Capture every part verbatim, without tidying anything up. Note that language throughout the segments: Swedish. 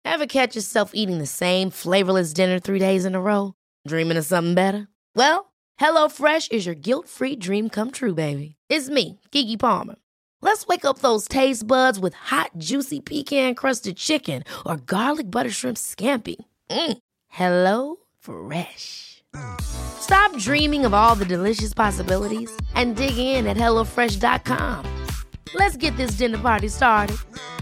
Ever catch yourself eating the same flavorless dinner three days in a row? Dreaming of something better? Well, HelloFresh is your guilt-free dream come true, baby. It's me, Keke Palmer. Let's wake up those taste buds with hot, juicy pecan-crusted chicken or garlic butter shrimp scampi. Mm. Hello Fresh. Stop dreaming of all the delicious possibilities and dig in at hello fresh dot com. Let's get this dinner party started.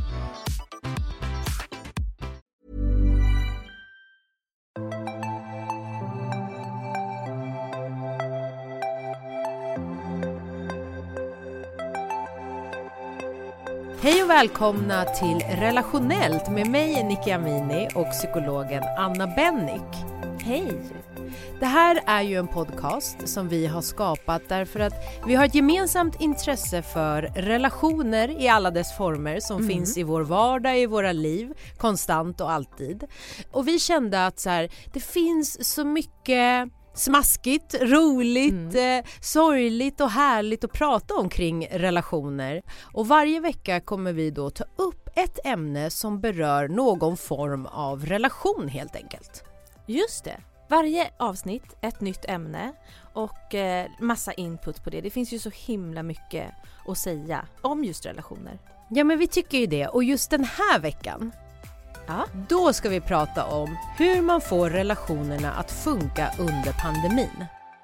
Hej och välkomna till Relationellt med mig Nicky Amini och psykologen Anna Bennick. Hej! Det här är ju en podcast som vi har skapat därför att vi har ett gemensamt intresse för relationer i alla dess former som mm. finns i vår vardag, i våra liv, konstant och alltid. Och vi kände att så här, det finns så mycket smaskigt, roligt, mm. eh, sorgligt och härligt att prata om kring relationer. Och varje vecka kommer vi då ta upp ett ämne som berör någon form av relation helt enkelt. Just det. Varje avsnitt, ett nytt ämne och eh, massa input på det. Det finns ju så himla mycket att säga om just relationer. Ja, men vi tycker ju det. Och just den här veckan, ja. Då ska vi prata om hur man får relationerna att funka under pandemin.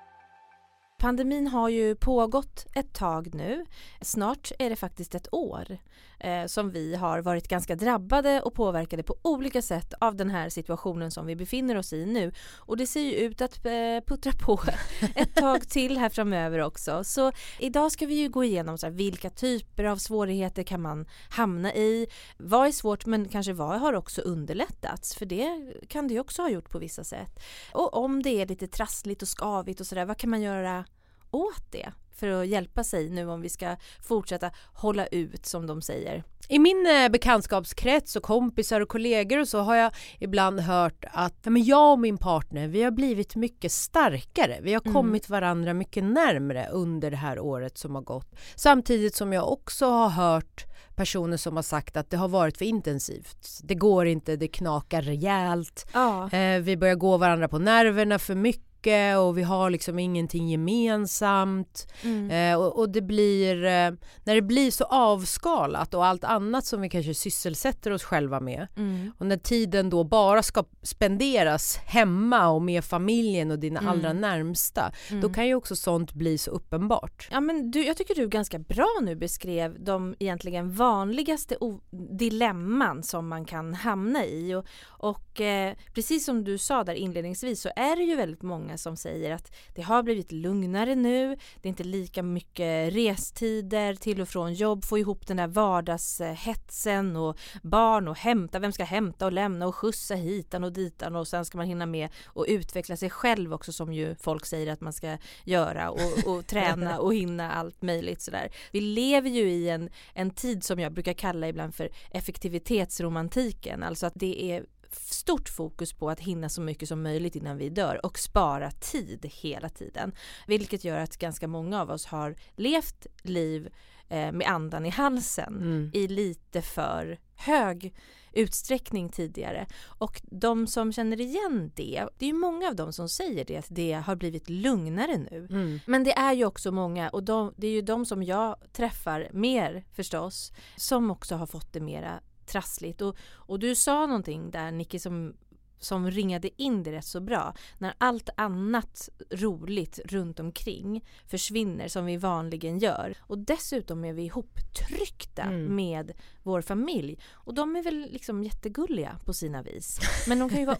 Pandemin har ju pågått ett tag nu. Snart är det faktiskt ett år eh, som vi har varit ganska drabbade och påverkade på olika sätt av den här situationen som vi befinner oss i nu. Och det ser ju ut att eh, puttra på ett tag till här framöver också. Så idag ska vi ju gå igenom så här, vilka typer av svårigheter kan man hamna i. Vad är svårt men kanske vad har också underlättats. För det kan det ju också ha gjort på vissa sätt. Och om det är lite trassligt och skavigt och sådär, vad kan man göra åt det för att hjälpa sig nu om vi ska fortsätta hålla ut som de säger? I min eh, bekantskapskrets och kompisar och kollegor och så har jag ibland hört att ja, men jag och min partner, vi har blivit mycket starkare. Vi har mm. kommit varandra mycket närmare under det här året som har gått. Samtidigt som jag också har hört personer som har sagt att det har varit för intensivt. Det går inte, det knakar rejält. Ja. Eh, vi börjar gå varandra på nerverna för mycket. Och vi har liksom ingenting gemensamt mm. eh, och, och det blir eh, när det blir så avskalat och allt annat som vi kanske sysselsätter oss själva med mm. och när tiden då bara ska spenderas hemma och med familjen och dina mm. allra närmsta mm. då kan ju också sånt bli så uppenbart. Ja, men du, jag tycker du ganska bra nu beskrev de egentligen vanligaste o- dilemman som man kan hamna i och, och eh, precis som du sa där inledningsvis så är det ju väldigt många som säger att det har blivit lugnare nu. Det är inte lika mycket restider till och från jobb. Få ihop den där vardagshetsen och barn och hämta. Vem ska hämta och lämna och skjutsa hitan och ditan och sen ska man hinna med och utveckla sig själv också som ju folk säger att man ska göra och, och träna och hinna allt möjligt sådär. Vi lever ju i en, en tid som jag brukar kalla ibland för effektivitetsromantiken. Alltså att det är stort fokus på att hinna så mycket som möjligt innan vi dör och spara tid hela tiden. Vilket gör att ganska många av oss har levt liv eh, med andan i halsen mm. i lite för hög utsträckning tidigare. Och de som känner igen det, det är ju många av dem som säger det, att det har blivit lugnare nu. Mm. Men det är ju också många, och de, det är ju de som jag träffar mer förstås, som också har fått det mera trassligt. Och, och du sa någonting där, Nicky, som, som ringade in det rätt så bra. När allt annat roligt runt omkring försvinner som vi vanligen gör. Och dessutom är vi ihoptryckta mm. med vår familj. Och de är väl liksom jättegulliga på sina vis. Men de kan ju vara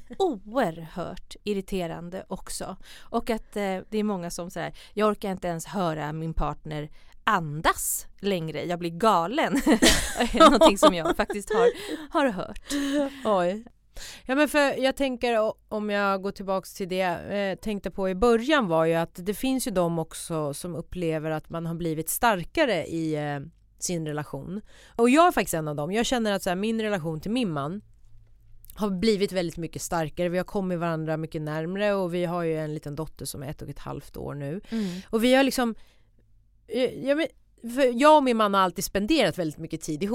oerhört irriterande också. Och att eh, det är många som säger, jag orkar inte ens höra min partner andas längre, jag blir galen. Någonting som jag faktiskt har, har hört. Oj. Ja, men för jag tänker, om jag går tillbaks till det jag eh, tänkte på i början, var ju att det finns ju de också som upplever att man har blivit starkare i eh, sin relation. Och jag är faktiskt en av dem. Jag känner att så här, min relation till min man har blivit väldigt mycket starkare. Vi har kommit varandra mycket närmare och vi har ju en liten dotter som är ett och ett halvt år nu. Mm. Och vi har liksom jag, men, för jag och min man har alltid spenderat väldigt mycket tid ihop.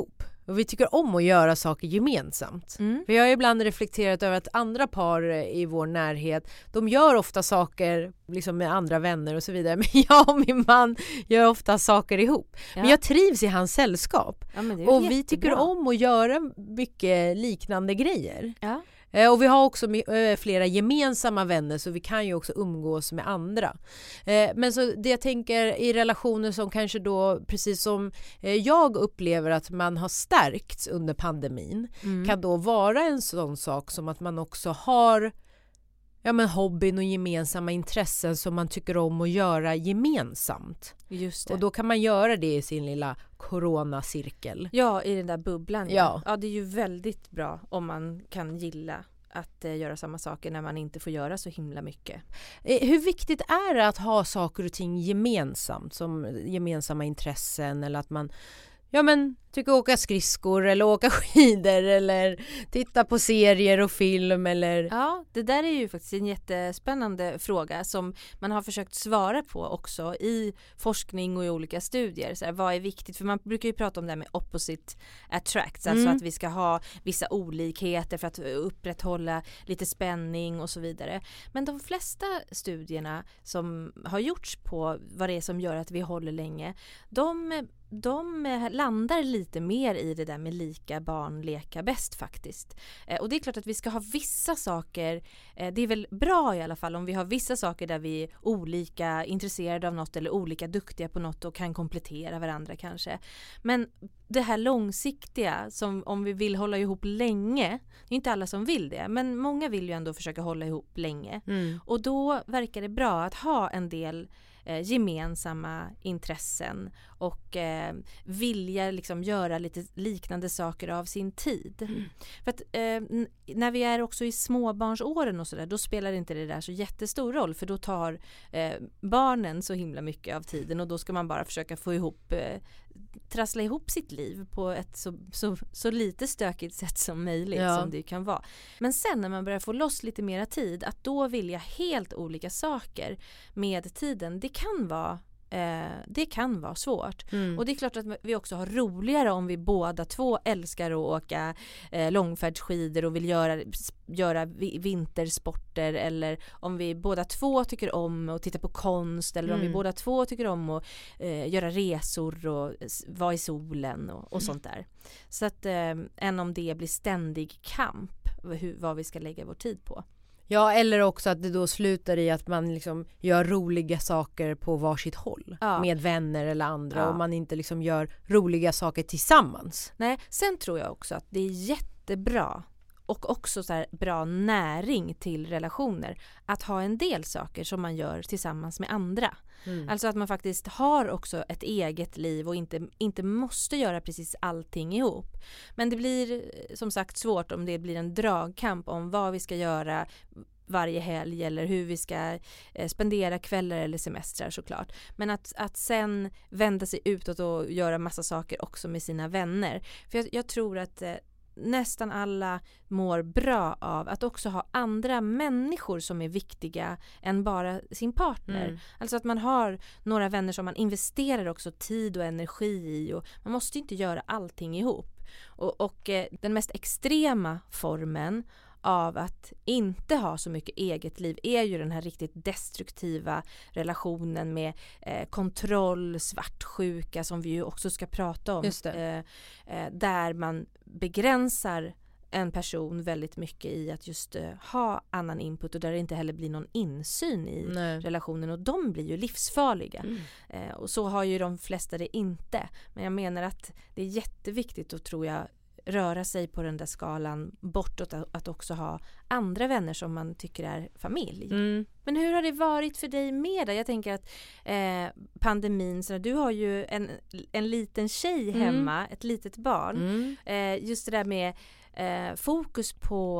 Och vi tycker om att göra saker gemensamt. Mm. För jag har ibland reflekterat över att andra par i vår närhet, de gör ofta saker liksom med andra vänner och så vidare. Men jag och min man gör ofta saker ihop. Ja. Men jag trivs i hans sällskap. Ja, men det är ju Och vi jättebra. tycker om att göra mycket liknande grejer. Ja. Eh, och vi har också eh, flera gemensamma vänner, så vi kan ju också umgås med andra. Eh, men så det jag tänker i relationer som kanske då, precis som eh, jag upplever att man har stärkts under pandemin, Mm. kan då vara en sån sak som att man också har ja, men hobbyn och gemensamma intressen som man tycker om att göra gemensamt. Just det. Och då kan man göra det i sin lilla coronacirkel. Ja, i den där bubblan. Ja. ja, det är ju väldigt bra om man kan gilla att eh, göra samma saker när man inte får göra så himla mycket. Eh, Hur viktigt är det att ha saker och ting gemensamt, som gemensamma intressen, eller att man ja, men, tycker åka skridskor eller åka skidor eller titta på serier och film eller... Ja, det där är ju faktiskt en jättespännande fråga som man har försökt svara på också i forskning och i olika studier. Så här, vad är viktigt? För man brukar ju prata om det här med opposite attracts, alltså Mm. att vi ska ha vissa olikheter för att upprätthålla lite spänning och så vidare. Men de flesta studierna som har gjorts på vad det är som gör att vi håller länge, de de landar lite mer i det där med lika barn leka bäst faktiskt. Eh, och det är klart att vi ska ha vissa saker, eh, det är väl bra i alla fall om vi har vissa saker där vi är olika intresserade av något eller olika duktiga på något och kan komplettera varandra kanske. Men det här långsiktiga, som om vi vill hålla ihop länge, det är inte alla som vill det, men många vill ju ändå försöka hålla ihop länge. Mm. Och då verkar det bra att ha en del eh, gemensamma intressen och eh, vilja liksom göra lite liknande saker av sin tid. Mm. För att eh, n- när vi är också i småbarnsåren och sådär, då spelar inte det där så jättestor roll, för då tar eh, barnen så himla mycket av tiden och då ska man bara försöka få ihop eh, trassla ihop sitt liv på ett så, så, så lite stökigt sätt som möjligt, ja. som det kan vara. Men sen när man börjar få loss lite mera tid, att då vilja helt olika saker med tiden, det kan vara Eh, det kan vara svårt. Mm. Och det är klart att vi också har roligare om vi båda två älskar att åka eh, långfärdsskidor och vill göra, göra vintersporter, eller om vi båda två tycker om att titta på konst, eller om Mm. vi båda två tycker om att eh, göra resor och s- vara i solen och, och Mm. sånt där. Så att eh, än om det blir ständig kamp hur, vad vi ska lägga vår tid på. Ja, eller också att det då slutar i att man liksom gör roliga saker på varsitt håll. Ja. Med vänner eller andra. Ja. Och man inte liksom gör roliga saker tillsammans. Nej, sen tror jag också att det är jättebra och också så här bra näring till relationer att ha en del saker som man gör tillsammans med andra. Mm. Alltså att man faktiskt har också ett eget liv och inte, inte måste göra precis allting ihop. Men det blir som sagt svårt om det blir en dragkamp om vad vi ska göra varje helg eller hur vi ska eh, spendera kvällar eller semestrar såklart. Men att, att sen vända sig utåt och göra massa saker också med sina vänner. För jag, jag tror att eh, nästan alla mår bra av att också ha andra människor som är viktiga än bara sin partner. Mm. Alltså att man har några vänner som man investerar också tid och energi i, och man måste inte göra allting ihop. Och, och eh, den mest extrema formen av att inte ha så mycket eget liv är ju den här riktigt destruktiva relationen med eh, kontroll, svartsjuka, som vi ju också ska prata om. Just det. Eh, eh, där man begränsar en person väldigt mycket i att just eh, ha annan input, och där det inte heller blir någon insyn i Nej. relationen, och de blir ju livsfarliga. Mm. Eh, och så har ju de flesta det inte. Men jag menar att det är jätteviktigt, och tror jag, röra sig på den där skalan bortåt, att, att också ha andra vänner som man tycker är familj. Mm. Men hur har det varit för dig med det? Jag tänker att eh, pandemin, så du har ju en, en liten tjej hemma, Mm. ett litet barn. Mm. Eh, just det där med eh, fokus på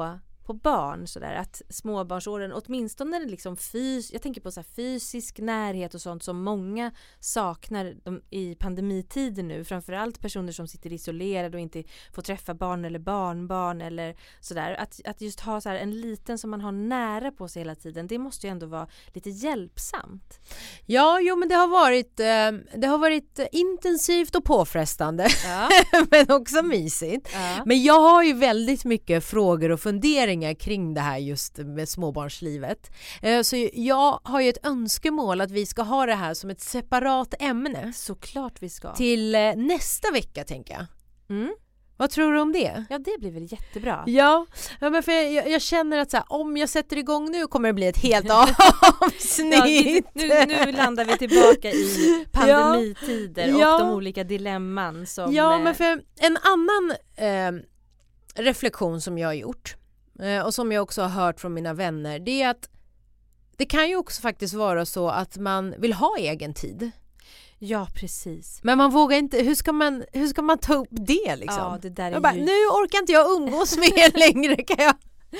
på barn sådär, att småbarnsåren åtminstone liksom fys- jag tänker på så här fysisk närhet och sånt som många saknar de, i pandemitiden nu, framförallt personer som sitter isolerade och inte får träffa barn eller barnbarn eller sådär, att, att just ha så här en liten som man har nära på sig hela tiden, det måste ju ändå vara lite hjälpsamt. Ja, jo men det har varit eh, det har varit intensivt och påfrestande Ja. men också mysigt. Ja. Men jag har ju väldigt mycket frågor och funderingar kring det här just med småbarnslivet. Eh, så jag har ju ett önskemål att vi ska ha det här som ett separat ämne. Såklart vi ska. Till eh, nästa vecka tänker jag. Mm. Vad tror du om det? Ja, det blir väl jättebra. Ja, ja men för jag, jag känner att så här, om jag sätter igång nu kommer det bli ett helt avsnitt. Ja, vi, nu, nu landar vi tillbaka i pandemitider ja. och ja. de olika dilemman som... Ja, men för en annan eh, reflektion som jag har gjort eh, och som jag också har hört från mina vänner, det är att det kan ju också faktiskt vara så att man vill ha egen tid. Ja, precis. Men man vågar inte, hur ska man, hur ska man ta upp det liksom? Ja, det där är jag bara, ju... nu orkar inte jag umgås med er längre, kan jag...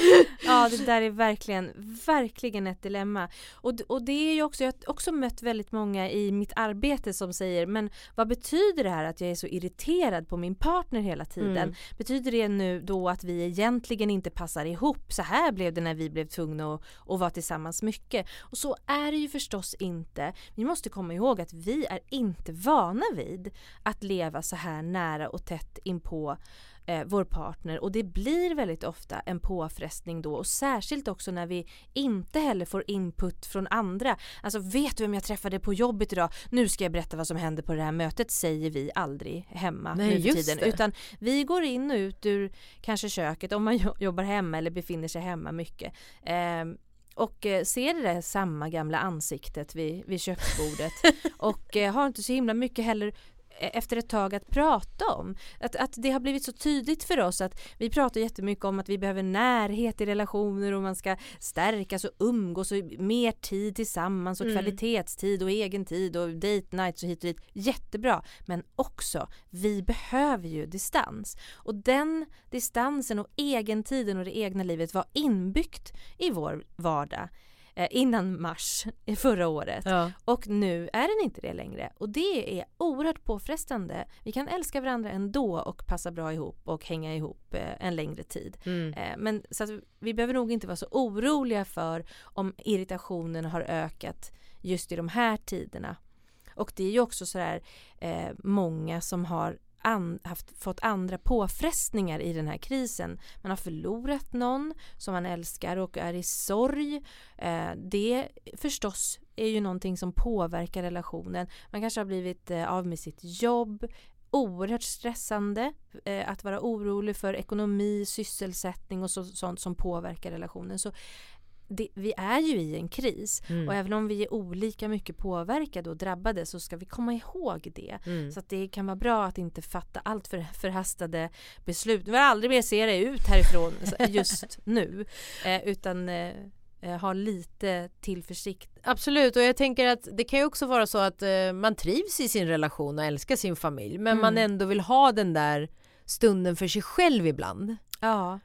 Ja, det där är verkligen, verkligen ett dilemma. Och, och det är ju också, jag har också mött väldigt många i mitt arbete som säger, men vad betyder det här att jag är så irriterad på min partner hela tiden? Mm. Betyder det nu då att vi egentligen inte passar ihop? Så här blev det när vi blev tvungna att, att vara tillsammans mycket. Och så är det ju förstås inte. Vi måste komma ihåg att vi är inte vana vid att leva så här nära och tätt inpå Eh, vår partner, och det blir väldigt ofta en påfrestning då, och särskilt också när vi inte heller får input från andra. Alltså, vet du vem jag träffade på jobbet idag? Nu ska jag berätta vad som hände på det här mötet, säger vi aldrig hemma. Nej, nu för tiden. Det. Utan vi går in och ut ur kanske köket om man jobbar hemma eller befinner sig hemma mycket. Eh, och eh, ser det där samma gamla ansiktet vid, vid köksbordet och eh, har inte så himla mycket heller efter ett tag att prata om. Att, att det har blivit så tydligt för oss att vi pratar jättemycket om att vi behöver närhet i relationer och man ska stärkas och umgås och mer tid tillsammans och mm. kvalitetstid och egen tid och date nights och hit och dit. Jättebra. Men också, vi behöver ju distans. Och den distansen och egentiden och det egna livet var inbyggt i vår vardag innan mars förra året. Ja. Och nu är den inte det längre. Och det är oerhört påfrestande. Vi kan älska varandra ändå och passa bra ihop och hänga ihop eh, en längre tid. Mm. Eh, men så att vi behöver nog inte vara så oroliga för om irritationen har ökat just i de här tiderna. Och det är ju också så där eh, många som har An, haft, fått andra påfrestningar i den här krisen. Man har förlorat någon som man älskar och är i sorg. Eh, det förstås är ju någonting som påverkar relationen. Man kanske har blivit eh, av med sitt jobb. Oerhört stressande eh, att vara orolig för ekonomi, sysselsättning och så, sånt som påverkar relationen. Så Det, vi är ju i en kris mm. och även om vi är olika mycket påverkade och drabbade så ska vi komma ihåg det. Mm. Så att det kan vara bra att inte fatta allt för förhastade beslut. Vi vill aldrig mer se det ut härifrån just nu eh, utan eh, ha lite tillförsikt. Absolut, och jag tänker att det kan ju också vara så att eh, man trivs i sin relation och älskar sin familj men mm. man ändå vill ha den där stunden för sig själv ibland. Ja.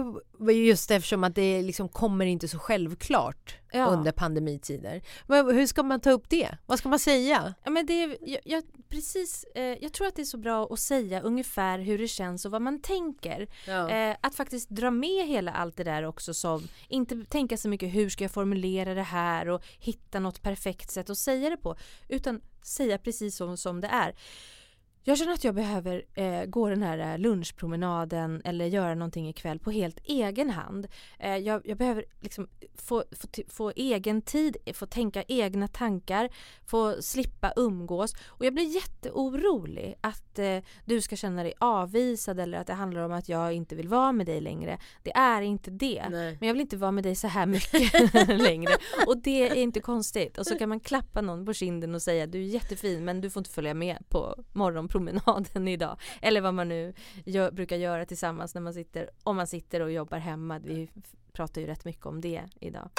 Just eftersom att det liksom kommer inte så självklart ja. under pandemitider. Men hur ska man ta upp det? Vad ska man säga? Ja, men det, jag, jag, precis, eh, jag tror att det är så bra att säga ungefär hur det känns och vad man tänker. Ja. Eh, att faktiskt dra med hela allt det där också. Som, inte tänka så mycket hur ska jag formulera det här och hitta något perfekt sätt att säga det på. Utan säga precis som, som det är. Jag känner att jag behöver eh, gå den här lunchpromenaden eller göra någonting ikväll på helt egen hand. Eh, jag, jag behöver liksom få, få, få egen tid, få tänka egna tankar, få slippa umgås. Och jag blir jätteorolig att eh, du ska känna dig avvisad eller att det handlar om att jag inte vill vara med dig längre. Det är inte det. Nej. Men jag vill inte vara med dig så här mycket längre. Och det är inte konstigt. Och så kan man klappa någon på kinden och säga du är jättefin men du får inte följa med på morgon promenaden idag. Eller vad man nu gör, brukar göra tillsammans när man sitter, om man sitter och jobbar hemma. Vi pratar ju rätt mycket om det idag.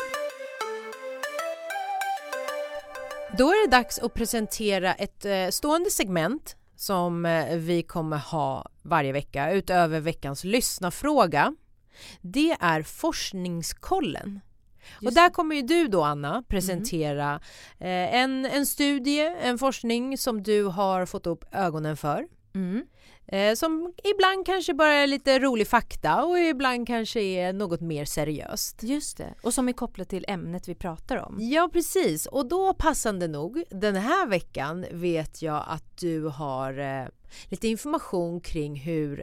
Då är det dags att presentera ett eh, stående segment som eh, vi kommer ha varje vecka utöver veckans lyssnarfråga. det är Forskningskollen. Just och där kommer ju du då, Anna, presentera mm. eh, en, en studie, en forskning som du har fått upp ögonen för. Mm. Eh, som ibland kanske bara är lite rolig fakta och ibland kanske är något mer seriöst. Just det, och som är kopplat till ämnet vi pratar om. Ja, precis. Och då passande nog, den här veckan vet jag att du har eh, lite information kring hur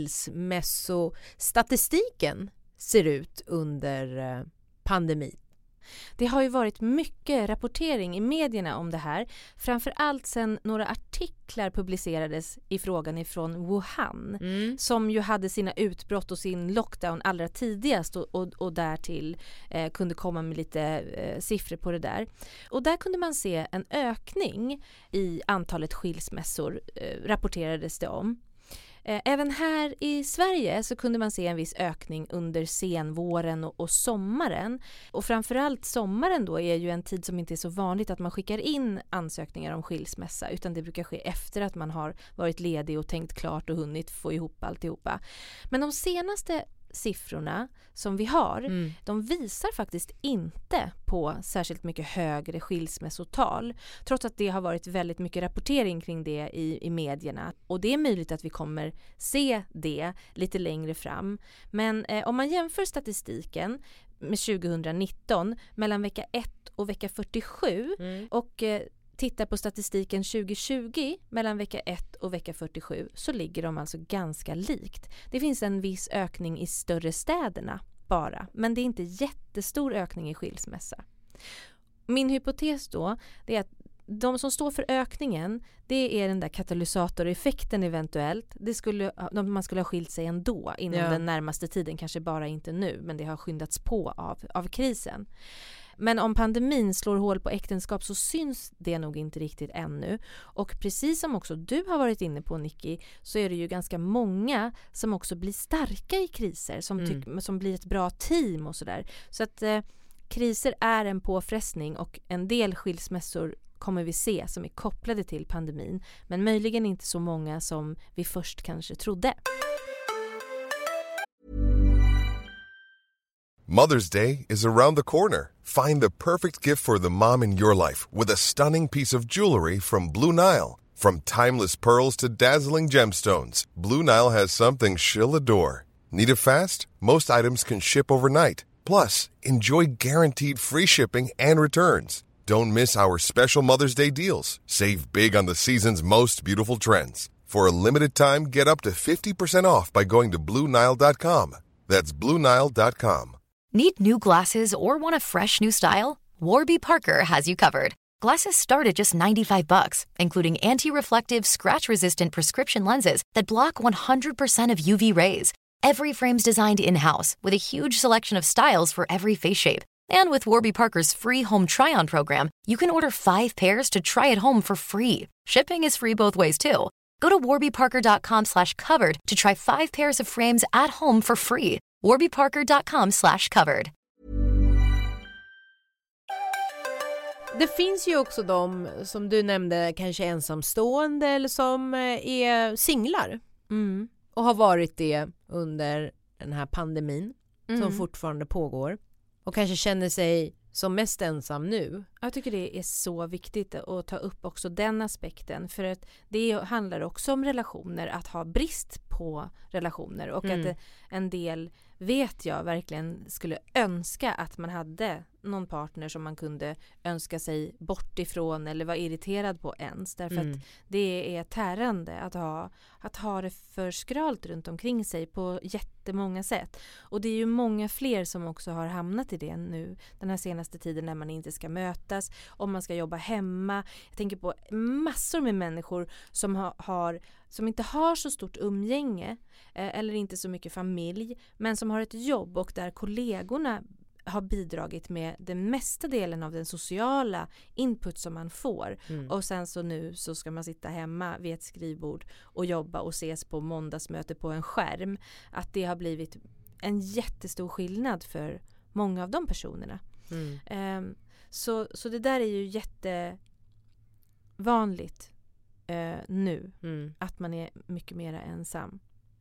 skilsmässostatistiken ser ut under eh, pandemin. Det har ju varit mycket rapportering i medierna om det här. Framförallt sedan några artiklar publicerades i frågan ifrån Wuhan. Mm. Som ju hade sina utbrott och sin lockdown allra tidigast. Och, och, och därtill eh, kunde komma med lite eh, siffror på det där. Och där kunde man se en ökning i antalet skilsmässor, eh, rapporterades det om. Även här i Sverige så kunde man se en viss ökning under senvåren och, och sommaren. Och framförallt sommaren då är ju en tid som inte är så vanligt att man skickar in ansökningar om skilsmässa. Utan det brukar ske efter att man har varit ledig och tänkt klart och hunnit få ihop alltihopa. Men de senaste siffrorna som vi har, mm. de visar faktiskt inte på särskilt mycket högre skilsmässotal. Trots att det har varit väldigt mycket rapportering kring det i, i medierna. Och det är möjligt att vi kommer se det lite längre fram. Men eh, om man jämför statistiken med tjugonitton mellan vecka ett och vecka fyrtiosju mm. och eh, tittar på statistiken tjugohundratjugo mellan vecka ett och vecka fyrtiosju så ligger de alltså ganska likt. Det finns en viss ökning i större städerna bara, men det är inte jättestor ökning i skilsmässa. Min hypotes då är att de som står för ökningen, det är den där katalysatoreffekten eventuellt. Det skulle, man skulle ha skilt sig ändå inom ja. den närmaste tiden, kanske bara inte nu, men det har skyndats på av, av krisen. Men om pandemin slår hål på äktenskap så syns det nog inte riktigt ännu. Och precis som också du har varit inne på, Nicky, så är det ju ganska många som också blir starka i kriser. Som, tyck, mm. som blir ett bra team och sådär. Så att eh, kriser är en påfrestning och en del skilsmässor kommer vi se som är kopplade till pandemin. Men möjligen inte så många som vi först kanske trodde. Mother's Day is around the corner. Find the perfect gift for the mom in your life with a stunning piece of jewelry from Blue Nile. From timeless pearls to dazzling gemstones, Blue Nile has something she'll adore. Need it fast? Most items can ship overnight. Plus, enjoy guaranteed free shipping and returns. Don't miss our special Mother's Day deals. Save big on the season's most beautiful trends. For a limited time, get up to fifty percent off by going to Blue Nile dot com. That's Blue Nile dot com. Need new glasses or want a fresh new style? Warby Parker has you covered. Glasses start at just ninety-five bucks, including anti-reflective, scratch-resistant prescription lenses that block one hundred percent of U V rays. Every frame's designed in-house with a huge selection of styles for every face shape. And with Warby Parker's free home try-on program, you can order five pairs to try at home for free. Shipping is free both ways, too. Go to warby parker dot com slash covered to try five pairs of frames at home for free. warby parker dot com slash covered. Det finns ju också de som du nämnde, kanske ensamstående eller som är singlar mm. och har varit det under den här pandemin mm. som fortfarande pågår och kanske känner sig som mest ensam nu. Jag tycker det är så viktigt att ta upp också den aspekten, för att det handlar också om relationer, att ha brist på relationer och mm. att en del, vet jag, verkligen skulle önska att man hade någon partner som man kunde önska sig bort ifrån eller vara irriterad på ens, därför mm. att det är tärande att ha, att ha det för skralt runt omkring sig på jättemånga sätt. Och det är ju många fler som också har hamnat i det nu den här senaste tiden, när man inte ska mötas, om man ska jobba hemma. Jag tänker på massor med människor som har, har som inte har så stort umgänge eh, eller inte så mycket familj, men som har ett jobb och där kollegorna har bidragit med den mesta delen av den sociala input som man får. Mm. Och sen så nu så ska man sitta hemma vid ett skrivbord och jobba och ses på måndagsmöte på en skärm. Att det har blivit en jättestor skillnad för många av de personerna. Mm. Um, så, så det där är ju jättevanligt uh, nu. Mm. Att man är mycket mer ensam.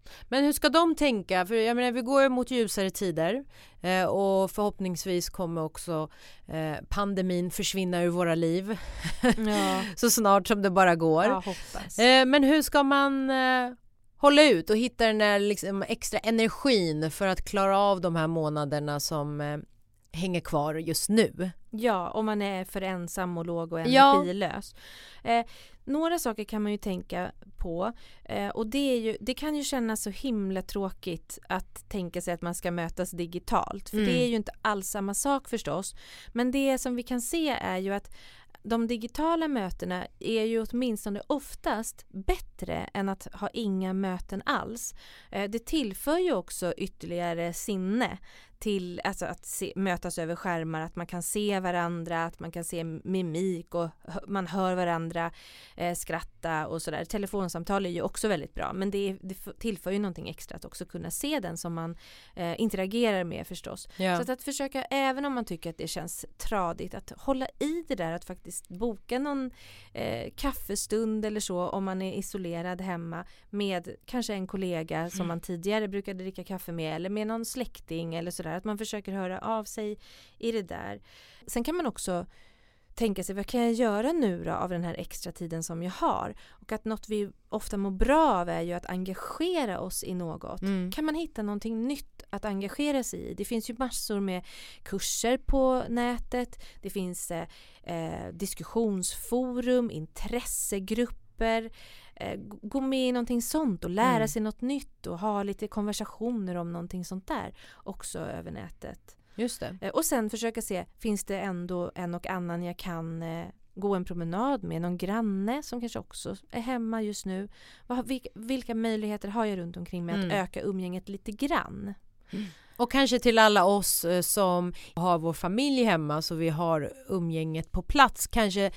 Men hur ska de tänka? För jag menar, vi går mot ljusare tider eh, och förhoppningsvis kommer också eh, pandemin försvinna ur våra liv Ja. så snart som det bara går. Ja, hoppas. Eh, men hur ska man eh, hålla ut och hitta den där liksom, extra energin för att klara av de här månaderna som eh, hänger kvar just nu? Ja, om man är för ensam och låg och Ja. energilös. Eh, några saker kan man ju tänka på eh, och det, är ju, det kan ju kännas så himla tråkigt att tänka sig att man ska mötas digitalt. För Mm. det är ju inte alls samma sak förstås. Men det som vi kan se är ju att de digitala mötena är ju åtminstone oftast bättre än att ha inga möten alls. Eh, det tillför ju också ytterligare sinne till alltså att se, mötas över skärmar, att man kan se varandra, att man kan se mimik och hö, man hör varandra eh, skratta och sådär. Telefonsamtal är ju också väldigt bra, men det, det tillför ju någonting extra att också kunna se den som man eh, interagerar med förstås. Ja. Så att, att försöka, även om man tycker att det känns tradigt, att hålla i det där, att faktiskt boka någon eh, kaffestund eller så om man är isolerad hemma med kanske en kollega mm. som man tidigare brukade dricka kaffe med eller med någon släkting eller sådär. Att man försöker höra av sig i det där. Sen kan man också tänka sig, vad kan jag göra nu då av den här extra tiden som jag har? Och att något vi ofta mår bra av är ju att engagera oss i något. Mm. Kan man hitta någonting nytt att engagera sig i? Det finns ju massor med kurser på nätet. Det finns eh, diskussionsforum, intressegrupper. Eh, gå med i någonting sånt och lära mm. sig något nytt och ha lite konversationer om någonting sånt där också över nätet. Just det. Eh, och sen försöka se, finns det ändå en och annan jag kan eh, gå en promenad med, någon granne som kanske också är hemma just nu. Vad, vilka, vilka möjligheter har jag runt omkring mig mm. att öka umgänget lite grann? Mm. Och kanske till alla oss eh, som har vår familj hemma så vi har umgänget på plats, kanske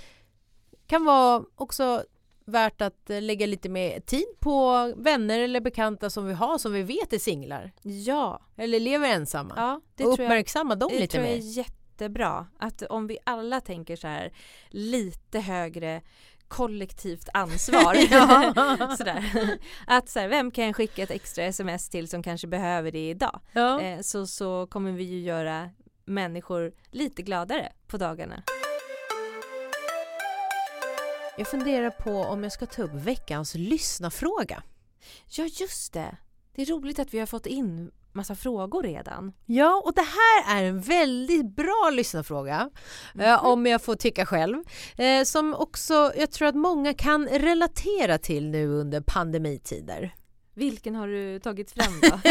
kan vara också värt att lägga lite mer tid på vänner eller bekanta som vi har som vi vet är singlar. Ja. Eller lever ensamma. Ja, det och tror uppmärksamma jag, dem det lite tror jag mer. är jättebra. Att om vi alla tänker så här lite högre kollektivt ansvar. Sådär. Att så här, vem kan jag skicka ett extra sms till som kanske behöver det idag? Ja. Eh, så, så kommer vi ju göra människor lite gladare på dagarna. Jag funderar på om jag ska ta upp veckans lyssnarfråga. Ja, just det. Det är roligt att vi har fått in massa frågor redan. Ja, och det här är en väldigt bra lyssnarfråga. Mm. Eh, om jag får tycka själv. Eh, som också, jag tror att många kan relatera till nu under pandemitider. Vilken har du tagit fram då?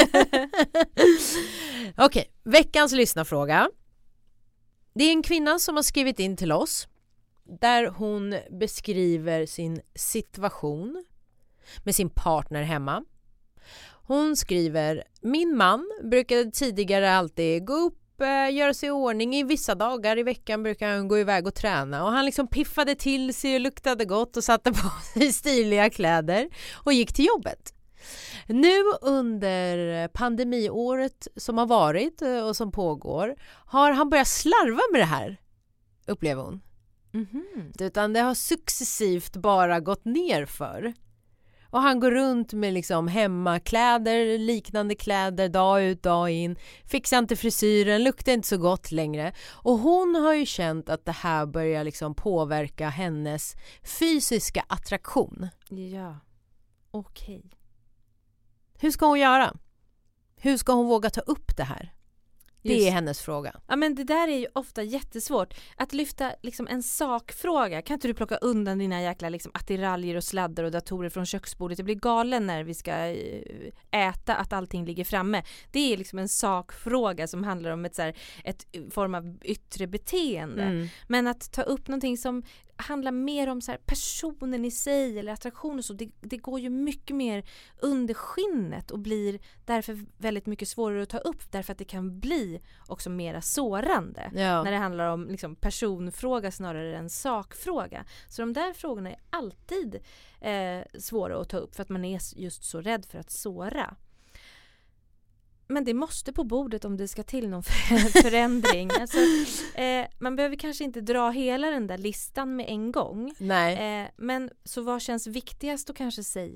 Okej, okay, veckans lyssnarfråga. Det är en kvinna som har skrivit in till oss. Där hon beskriver sin situation med sin partner hemma. Hon skriver: min man brukade tidigare alltid gå upp, äh, göra sig i ordning. I vissa dagar i veckan brukar han gå iväg och träna. Och han liksom piffade till sig och luktade gott och satte på sig stiliga kläder och gick till jobbet. Nu under pandemiåret som har varit och som pågår har han börjat slarva med det här, upplever hon. Mm-hmm. Utan det har successivt bara gått ner för. Och han går runt med liksom hemmakläder, liknande kläder dag ut, dag in. Fixar inte frisyren, luktar inte så gott längre. Och hon har ju känt att det här börjar liksom påverka hennes fysiska attraktion. Ja, okej. Okay. Hur ska hon göra? Hur ska hon våga ta upp det här? Det Just. är hennes fråga. Ja, men det där är ju ofta jättesvårt. Att lyfta liksom en sakfråga. Kan inte du plocka undan dina jäkla liksom, attiraljer och sladdar och datorer från köksbordet? Jag blir galen när vi ska äta att allting ligger framme. Det är liksom en sakfråga som handlar om ett, så här, ett form av yttre beteende. Mm. Men att ta upp någonting som handlar mer om så här, personen i sig eller attraktion och så. Det, det går ju mycket mer under skinnet och blir därför väldigt mycket svårare att ta upp därför att det kan bli också mera sårande ja. när det handlar om liksom, personfråga snarare än sakfråga. Så de där frågorna är alltid eh, svåra att ta upp för att man är just så rädd för att såra. Men det måste på bordet om det ska till någon förändring. Alltså, eh, man behöver kanske inte dra hela den där listan med en gång. Nej. Eh, men så vad känns viktigast att kanske säga?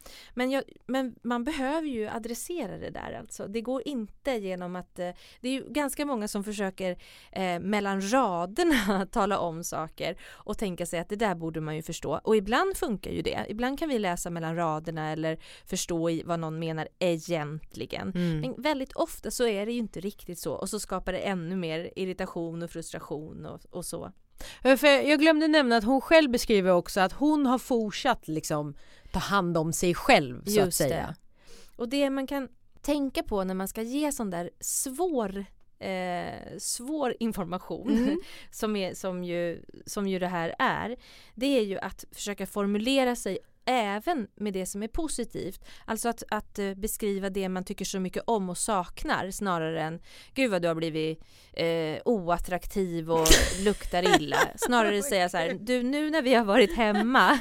Men, jag, men man behöver ju adressera det där alltså. Det går inte genom att, eh, det är ju ganska många som försöker eh, mellan raderna tala om saker och tänka sig att det där borde man ju förstå. Och ibland funkar ju det. Ibland kan vi läsa mellan raderna eller förstå i vad någon menar egentligen. Mm. Men väldigt ofta så är det ju inte riktigt så. Och så skapar det ännu mer irritation och frustration och, och så. För jag glömde nämna att hon själv beskriver också att hon har fortsatt liksom ta hand om sig själv så Just att säga. Det. Och det man kan tänka på när man ska ge sån där svår eh, svår information mm. som, är, som, ju, som ju det här är, det är ju att försöka formulera sig även med det som är positivt. Alltså att, att beskriva det man tycker så mycket om och saknar snarare än gud vad du har blivit eh, oattraktiv och luktar illa. Snarare säga så här, du nu när vi har varit hemma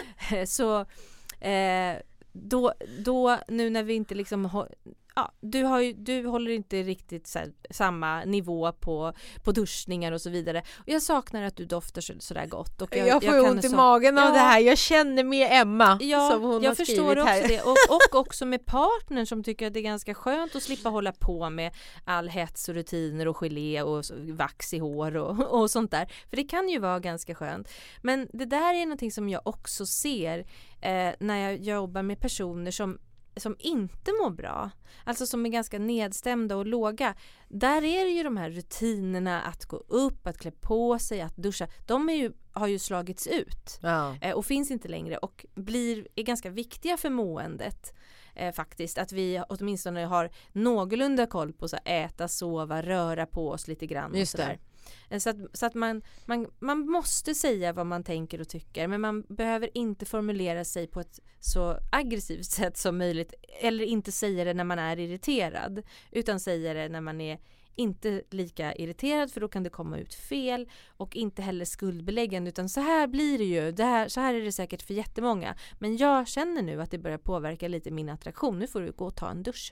så eh, då, då nu när vi inte liksom har ja, du, har ju, du håller inte riktigt så här, samma nivå på, på duschningar och så vidare. Och jag saknar att du doftar så, så där gott. Och jag, jag får jag ont kan i så, magen ja, av det här. Jag känner med Emma ja, som hon jag har förstår skrivit här. också det. Och, och också med partnern som tycker att det är ganska skönt att slippa hålla på med all hets och rutiner och gelé och vax i hår och, och sånt där. För det kan ju vara ganska skönt. Men det där är någonting som jag också ser eh, när jag jobbar med personer som som inte mår bra, alltså som är ganska nedstämda och låga. Där är det ju de här rutinerna att gå upp, att klä på sig, att duscha. De är ju, har ju slagits ut ja. eh, och finns inte längre och blir, är ganska viktiga för måendet eh, faktiskt. Att vi åtminstone har någorlunda koll på så äta, sova, röra på oss lite grann. Just och så där. Så att, så att man, man, man måste säga vad man tänker och tycker, men man behöver inte formulera sig på ett så aggressivt sätt som möjligt, eller inte säga det när man är irriterad, utan säga det när man är inte lika irriterad, för då kan det komma ut fel, och inte heller skuldbeläggande, utan så här blir det ju, det här, så här är det säkert för jättemånga, men jag känner nu att det börjar påverka lite min attraktion, nu får du gå och ta en dusch.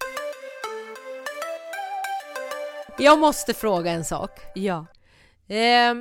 Jag måste fråga en sak. Ja. Eh,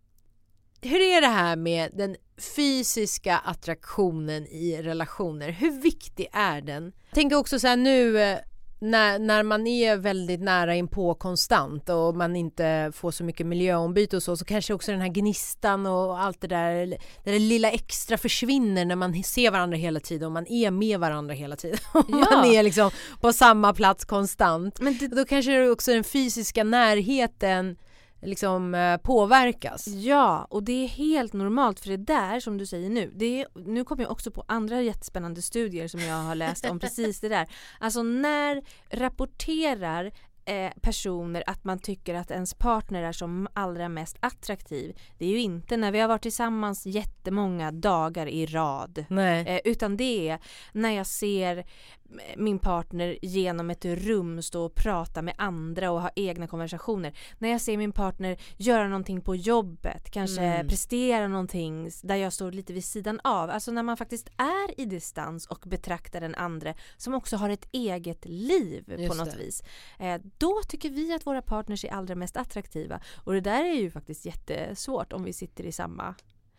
hur är det här med den fysiska attraktionen i relationer? Hur viktig är den? Jag tänker också så här nu när, när man är väldigt nära inpå konstant och man inte får så mycket miljöombyte och så, så kanske också den här gnistan och allt det där, det där lilla extra försvinner när man ser varandra hela tiden och man är med varandra hela tiden. Ja. Man är liksom på samma plats konstant. Men det, då kanske också den fysiska närheten liksom påverkas. Ja, och det är helt normalt, för det där som du säger nu, det är, nu kommer jag också på andra jättespännande studier som jag har läst om precis det där. Alltså när rapporterar eh, personer att man tycker att ens partner är som allra mest attraktiv, det är ju inte när vi har varit tillsammans jättemånga dagar i rad. Nej. Eh, utan det är när jag ser min partner genom ett rum stå och prata med andra och ha egna konversationer. När jag ser min partner göra någonting på jobbet, kanske mm. prestera någonting där jag står lite vid sidan av. Alltså när man faktiskt är i distans och betraktar den andra som också har ett eget liv. Just på något det. vis. Eh, då tycker vi att våra partners är allra mest attraktiva. Och det där är ju faktiskt jättesvårt om vi sitter i samma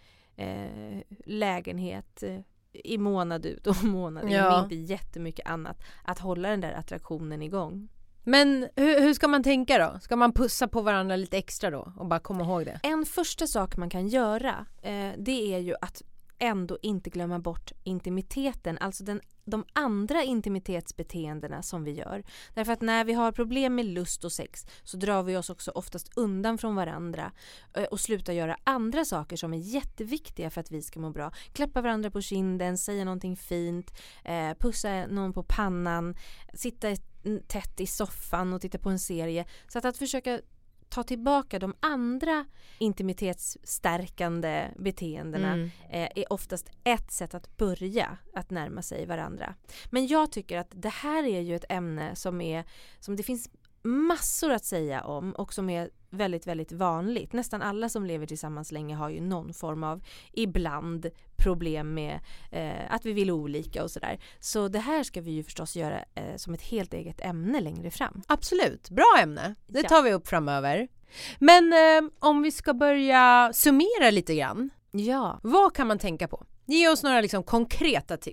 eh, lägenhet eh, i månad ut och månad in, ja. Inte jättemycket annat, att hålla den där attraktionen igång. Men hur, hur ska man tänka då? Ska man pussa på varandra lite extra då och bara komma ihåg det? En första sak man kan göra eh, det är ju att ändå inte glömma bort intimiteten, alltså den, de andra intimitetsbeteendena som vi gör. Därför att när vi har problem med lust och sex så drar vi oss också oftast undan från varandra och slutar göra andra saker som är jätteviktiga för att vi ska må bra. Klappa varandra på kinden, säga någonting fint, eh, pussa någon på pannan, sitta tätt i soffan och titta på en serie. Så att, att försöka ta tillbaka de andra intimitetsstärkande beteendena mm. eh, är oftast ett sätt att börja att närma sig varandra. Men jag tycker att det här är ju ett ämne som är som det finns massor att säga om och som är väldigt, väldigt vanligt. Nästan alla som lever tillsammans länge har ju någon form av ibland problem med eh, att vi vill olika och sådär. Så det här ska vi ju förstås göra eh, som ett helt eget ämne längre fram. Absolut, bra ämne. Det tar ja. vi upp framöver. Men eh, om vi ska börja summera lite grann. Ja. Vad kan man tänka på? Ge oss några liksom konkreta tips.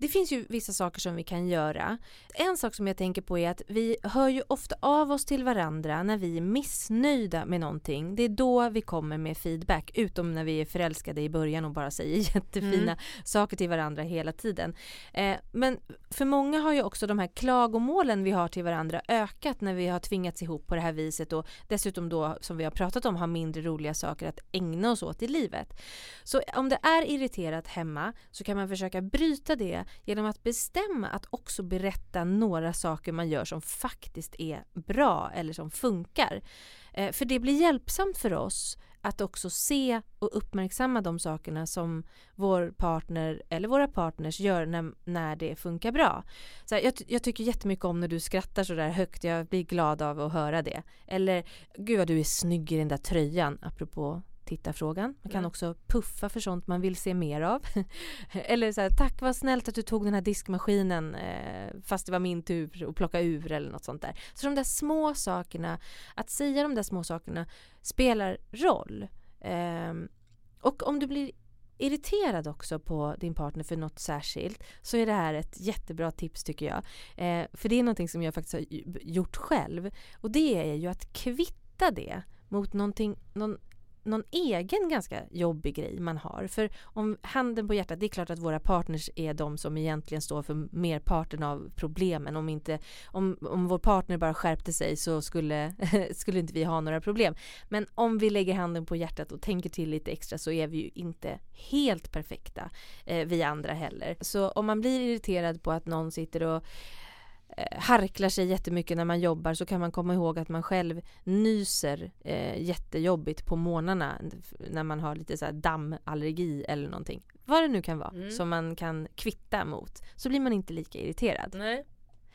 det finns ju vissa saker som vi kan göra. En sak som jag tänker på är att vi hör ju ofta av oss till varandra när vi är missnöjda med någonting. Det är då vi kommer med feedback, utom när vi är förälskade i början och bara säger jättefina mm. saker till varandra hela tiden. Eh, men för många har ju också de här klagomålen vi har till varandra ökat när vi har tvingats ihop på det här viset och dessutom då, som vi har pratat om, har mindre roliga saker att ägna oss åt i livet. Så om det är irriterat hemma så kan man försöka bryta det genom att bestämma att också berätta några saker man gör som faktiskt är bra eller som funkar. Eh, för det blir hjälpsamt för oss att också se och uppmärksamma de sakerna som vår partner eller våra partners gör när, när det funkar bra. Så här, jag, jag tycker jättemycket om när du skrattar så där högt. Jag blir glad av att höra det. Eller, gud vad du är snygg i den där tröjan, apropå tittarfrågan. Man kan mm. också puffa för sånt man vill se mer av. Eller så här, tack vad snällt att du tog den här diskmaskinen eh, fast det var min tur att plocka ur eller något sånt där. Så de där små sakerna, att säga de där små sakerna spelar roll. Eh, och om du blir irriterad också på din partner för något särskilt så är det här ett jättebra tips tycker jag. Eh, för det är någonting som jag faktiskt har gjort själv. Och det är ju att kvitta det mot någonting, någon någon egen ganska jobbig grej man har. För om handen på hjärtat, det är klart att våra partners är de som egentligen står för merparten av problemen. Om, inte, om, om vår partner bara skärpte sig så skulle, skulle inte vi ha några problem. Men om vi lägger handen på hjärtat och tänker till lite extra så är vi ju inte helt perfekta, eh, vi andra heller. Så om man blir irriterad på att någon sitter och harklar sig jättemycket när man jobbar så kan man komma ihåg att man själv nyser eh, jättejobbigt på morgnarna när man har lite så här dammallergi eller någonting. Vad det nu kan vara mm. som man kan kvitta mot, så blir man inte lika irriterad. Nej.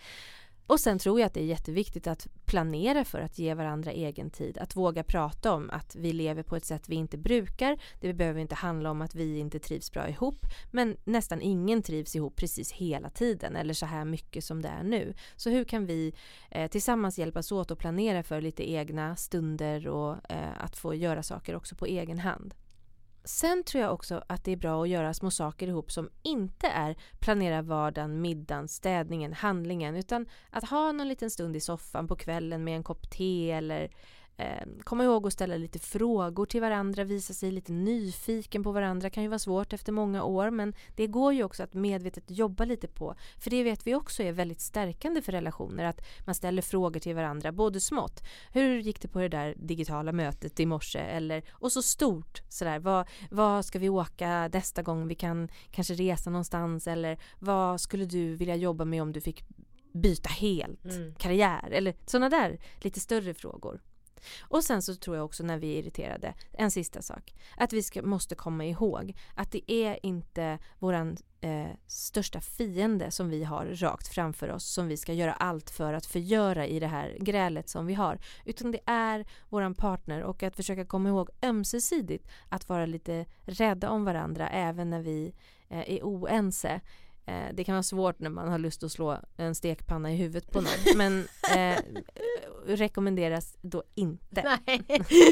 Och sen tror jag att det är jätteviktigt att planera för att ge varandra egen tid. Att våga prata om att vi lever på ett sätt vi inte brukar. Det behöver inte handla om att vi inte trivs bra ihop. Men nästan ingen trivs ihop precis hela tiden. Eller så här mycket som det är nu. Så hur kan vi eh, tillsammans hjälpas åt och planera för lite egna stunder och eh, att få göra saker också på egen hand. Sen tror jag också att det är bra att göra små saker ihop som inte är planera vardagen, middagen, städningen, handlingen, utan att ha någon liten stund i soffan på kvällen med en kopp te eller eh, komma ihåg att ställa lite frågor till varandra, visa sig lite nyfiken på varandra. Kan ju vara svårt efter många år, men det går ju också att medvetet jobba lite på. För det vet vi också är väldigt stärkande för relationer, att man ställer frågor till varandra, både smått. Hur gick det på det där digitala mötet i morse? Eller, och så stort, sådär, vad, vad ska vi åka nästa gång? Vi kan kanske resa någonstans, eller vad skulle du vilja jobba med om du fick byta helt mm. karriär? Eller sådana där lite större frågor. Och sen så tror jag också när vi är irriterade, en sista sak, att vi ska, måste komma ihåg att det är inte våran eh, största fiende som vi har rakt framför oss, som vi ska göra allt för att förgöra i det här grälet som vi har, utan det är våran partner, och att försöka komma ihåg ömsesidigt att vara lite rädda om varandra även när vi eh, är oense. Det kan vara svårt när man har lust att slå en stekpanna i huvudet på någon. Men eh, rekommenderas då inte. Nej,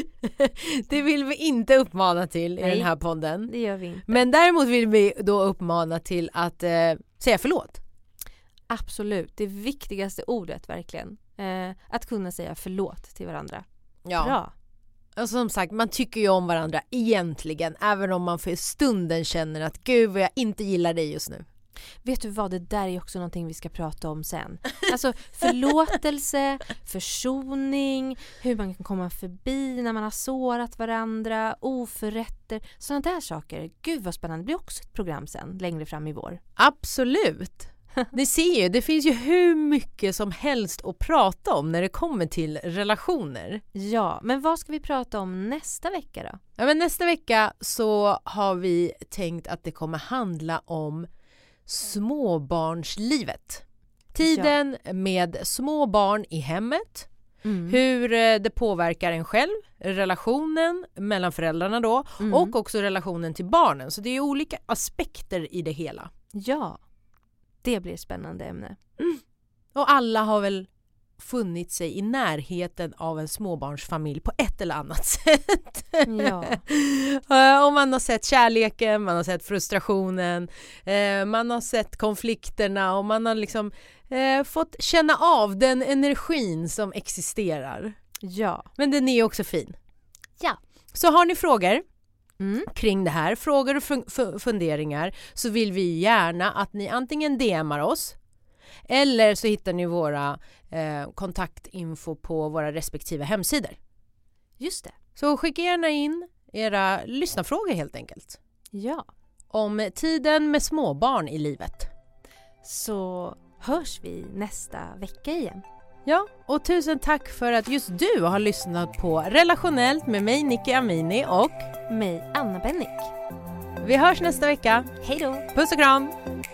det vill vi inte uppmana till i Nej, den här podden. Det gör vi inte. Men däremot vill vi då uppmana till att eh, säga förlåt. Absolut, det viktigaste ordet verkligen. Eh, att kunna säga förlåt till varandra. Ja. Bra. Och som sagt, man tycker ju om varandra egentligen. Även om man för stunden känner att gud vad jag inte gillar dig just nu. Vet du vad, det där är också någonting vi ska prata om sen. Alltså förlåtelse, försoning, hur man kan komma förbi när man har sårat varandra, oförrätter, sådana där saker. Gud vad spännande, det blir också ett program sen, längre fram i vår. Absolut. Ni ser ju, det finns ju hur mycket som helst att prata om när det kommer till relationer. Ja, men vad ska vi prata om nästa vecka då? Ja, men nästa vecka så har vi tänkt att det kommer handla om småbarnslivet. Tiden ja. med små barn i hemmet. Mm. Hur det påverkar en själv, relationen mellan föräldrarna då mm. och också relationen till barnen. Så det är olika aspekter i det hela. Ja, det blir ett spännande ämne. Mm. Och alla har väl funnit sig i närheten av en småbarnsfamilj på ett eller annat sätt. Ja. Och man har sett kärleken, man har sett frustrationen, eh, man har sett konflikterna och man har liksom eh, fått känna av den energin som existerar. Ja. Men den är också fin. Ja. Så har ni frågor Mm. kring det här, frågor och fun- fun- funderingar, så vill vi gärna att ni antingen D M:ar oss eller så hittar ni våra eh, kontaktinfo på våra respektive hemsidor. Just det. Så skicka gärna in era lyssnarfrågor helt enkelt. Ja. Om tiden med småbarn i livet. Så hörs vi nästa vecka igen. Ja, och tusen tack för att just du har lyssnat på Relationellt med mig, Nicky Amini, och Mig, Anna Bennick. vi hörs nästa vecka. Hej då! Puss och kram!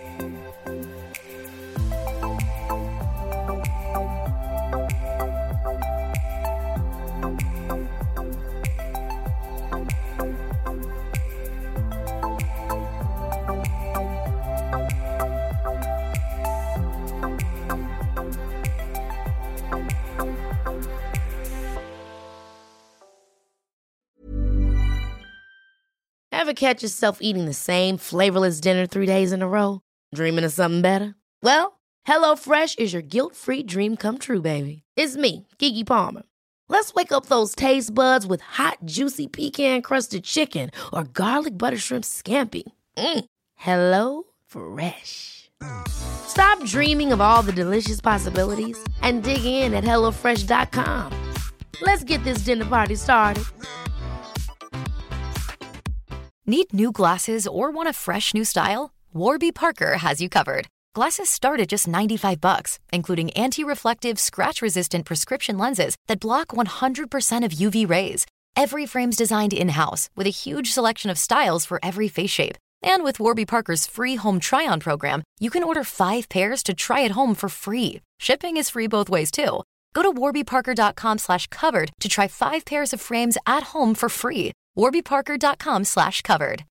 Ever catch yourself eating the same flavorless dinner three days in a row? Dreaming of something better? Well, HelloFresh is your guilt-free dream come true, baby. It's me, Keke Palmer. Let's wake up those taste buds with hot, juicy pecan-crusted chicken or garlic butter shrimp scampi. Mm. Hello Fresh. Stop dreaming of all the delicious possibilities and dig in at hello fresh dot com. Let's get this dinner party started. Need new glasses or want a fresh new style? Warby Parker has you covered. Glasses start at just ninety-five bucks, including anti-reflective, scratch-resistant prescription lenses that block one hundred percent of U V rays. Every frame's designed in-house with a huge selection of styles for every face shape. And with Warby Parker's free home try-on program, you can order five pairs to try at home for free. Shipping is free both ways, too. Go to warby parker dot com slash covered to try five pairs of frames at home for free. warby parker dot com slash covered.